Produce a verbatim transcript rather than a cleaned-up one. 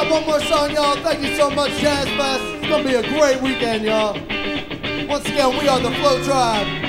got one more song, y'all. Thank you so much, Jazz Fest. It's gonna be a great weekend, y'all. Once again, we are the Flow Tribe.